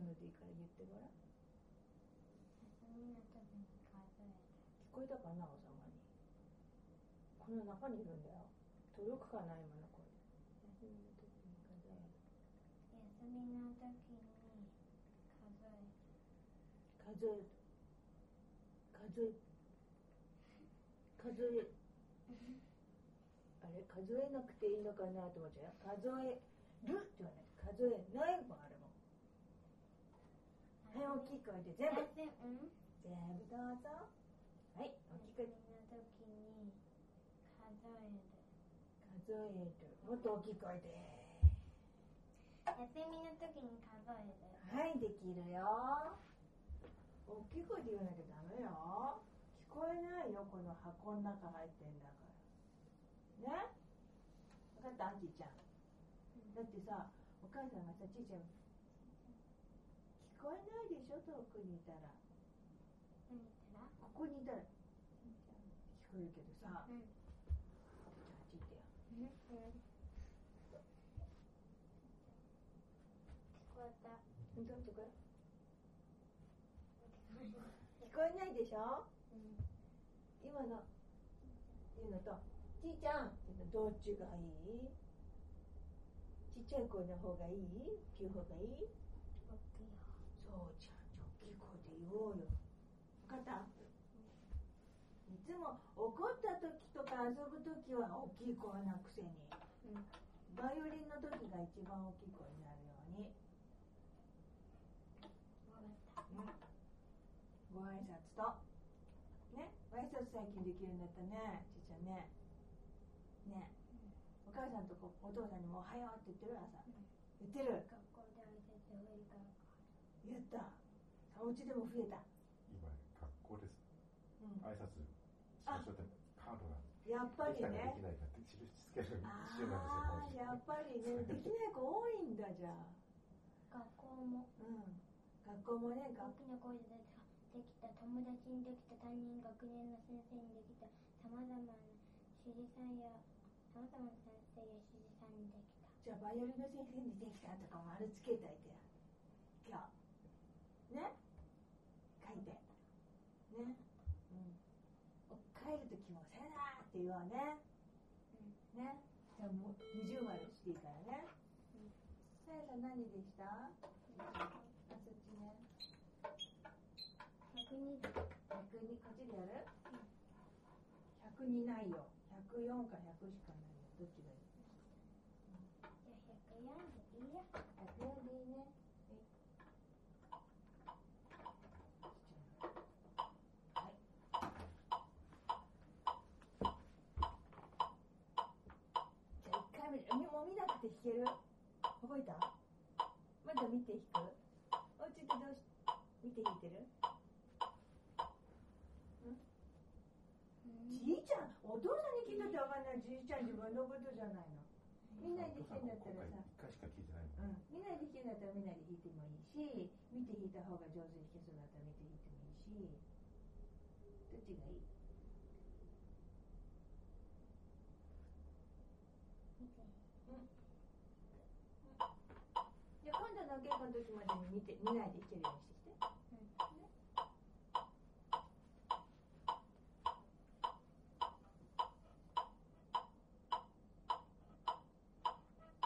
のでいいから言ってごらん。 休みの時に数える。 聞こえたかな、おさまに。この中にいるんだよ。届くかな、今の声。休みの時に数える。 休みの時に数える。 数えあれ、数えなくていいのかなと思っちゃうよ。数えるって言わない。数えないもあるもん。はい、大きい声で全部。全部どうぞ。はい、大きく。 休みの時に数える。 数える。もっと大きい声で。 休みの時に数える。 はい、できるよ。大きい声で言わなきゃダメよ。聞こえないよ、この箱の中入ってんだからね。分かった、アンチちゃん。だってさ、お母さんがさ、ちいちゃん聞こえないでしょ、遠くにいたら。 何言ったら？ ここにいたら聞こえるけどさ、 うん、 じゃああっち行ってよ。 聞こえた。 本当に聞こえないでしょ、今の言うのと、ちいちゃんっていうのどっちがいい？ちっちゃい声の方がいい？大きい方がいい？ 大きいよ。 そうじゃん、大きい声で言おうよ。分かった？いつも怒った時とか遊ぶ時は大きい声なくせに、バイオリンの時が一番大きい声になるように。 分かった。 ご挨拶とね、ご挨拶最近できるんだったね、ちいちゃんね。ね、お母さんとお父さんにもおはようって言ってる？朝、言ってる？ 学校で挨拶増えるから言った。お家でも増えた。 今学校です。挨拶しましょうってカードがやっぱりね。 できないかって印つける週なんですよ。 やっぱりね、できない子多いんだじゃあ。 学校も。 学校もね、 大きな声でできた、友達にできた、担任学年の先生にできた、さまざまな主事さんやさまざまな先生や主事さんにできた。 じゃあバイオリンの先生にできたとか丸つけといてや。今日ね、書いてね、帰る時もさよならって言おうね。ね、じゃあもう20丸していいからね。さやさん何でした？あ、そっちね。 102。 102、こっちでやる？102ないよ。104か100しかないよ。どっちがいい？ じゃあ104でいいや。 104でいいね。はい。じゃあ1回目、もう見なくて弾ける？覚えた？まだ見て弾く？お家でどうし見て弾いてる？じいちゃん、お父さんに聞いたってわかんない。じいちゃん自分のことじゃないの。みんなで弾けんだったらさ、 1回しか聞いてないの。みんなで弾けんだったらみんなで弾いてもいいし、見て弾いた方が上手に弾けそうだったら見て弾いてもいいし、どっちがいい？ 見て。 じゃあ今度のお稽古の時までに見ないで弾けるようにして。